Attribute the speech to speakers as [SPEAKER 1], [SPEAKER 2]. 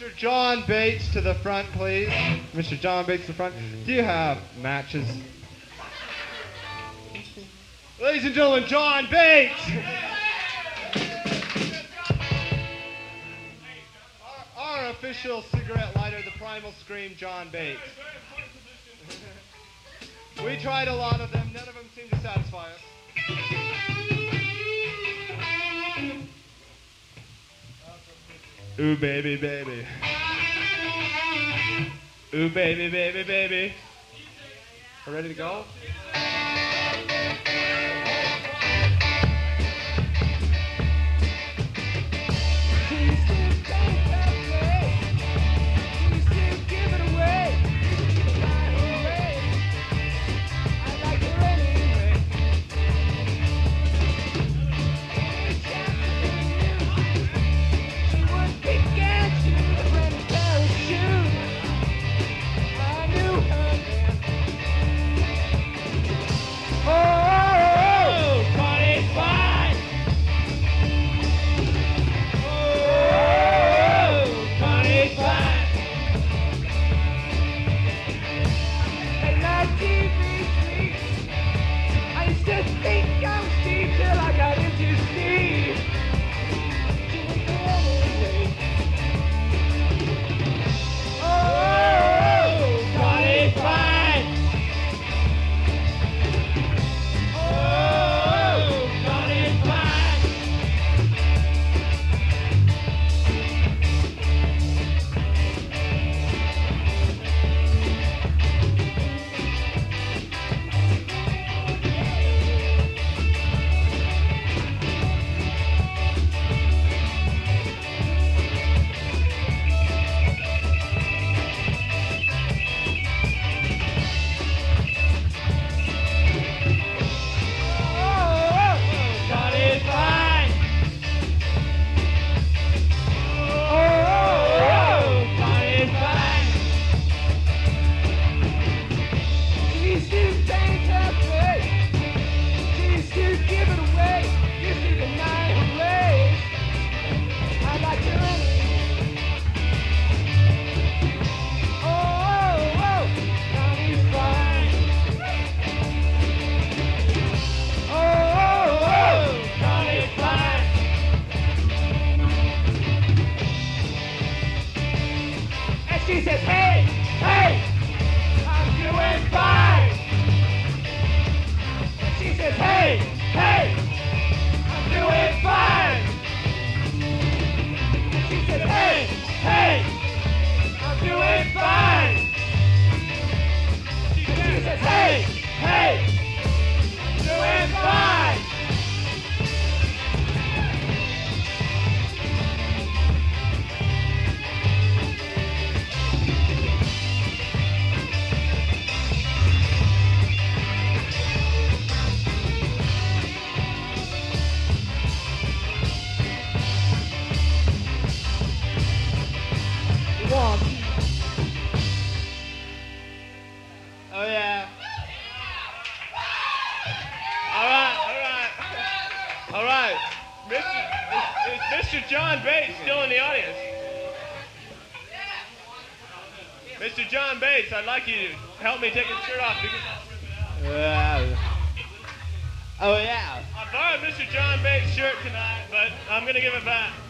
[SPEAKER 1] Mr. John Bates to the front, please. Mr. John Bates to the front. Do you have matches? Ladies and gentlemen, John Bates! Our official cigarette lighter, the Primal Scream, John Bates. We tried a lot of them. None of them seemed to satisfy us. Ooh, baby, baby. Ooh, baby, baby, baby. We're ready to go? Mr. John Bates still in the audience. Mr. John Bates, I'd like you to help me take his shirt off because...
[SPEAKER 2] Oh, yeah.
[SPEAKER 1] I borrowed Mr. John Bates' shirt tonight, but I'm going to give it back.